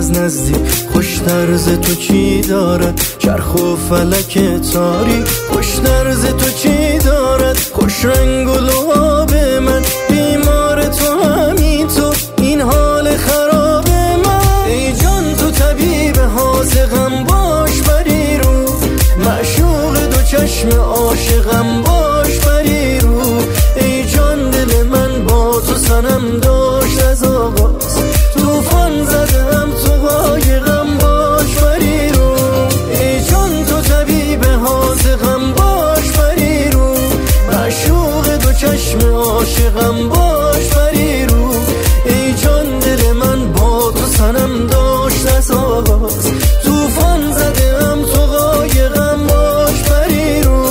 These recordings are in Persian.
از نزدیک خوش طرز تو چی دارد، چرخ و فلک تاری خوش طرز تو چی دارد، خوش رنگ و لعاب من بیمار تو همین تو این حال خراب من. ای جان تو طبیب حاذقم باش بری رو، معشوق دو چشم عاشقم باش بری رو. ای جان دل من با تو صنم داشت از آغاز، طوفان زدم تو قایقم باش بری رو. ای جان تو طبیب حاذقم باش بری رو، معشوق دو چشم عاشقم باش بری رو. ای جان دل من با تو صنم داشت از آغاز، طوفان زدم تو قایقم باش بری رو.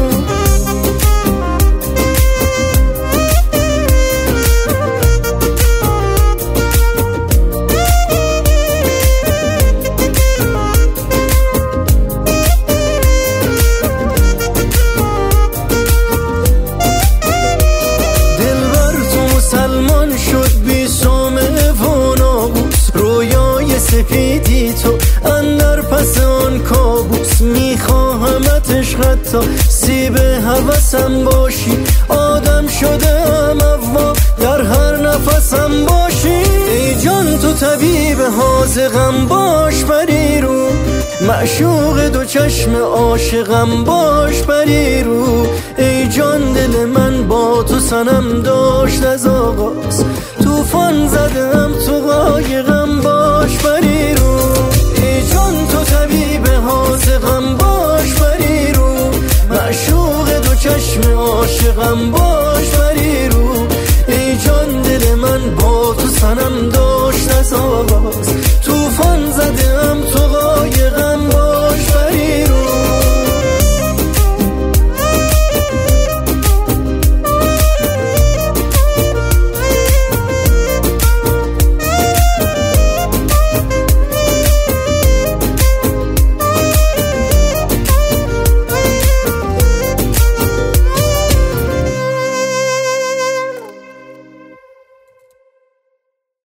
مسلمان شد بی سومه و ناموس، رویای سپیدی تو اندر پس آن کابوس. میخواهمت عشقت تا سیب هوسم باشی، آدم شدم اوا در هر نفسم باشی. ای جان تو طبیب حاذقم باش بری رو، معشوق دو چشم عاشقم باش بری رو. ای جان دل من با تو صنم داشت از آغاز، طوفان زدم تو قایقم باش بری رو.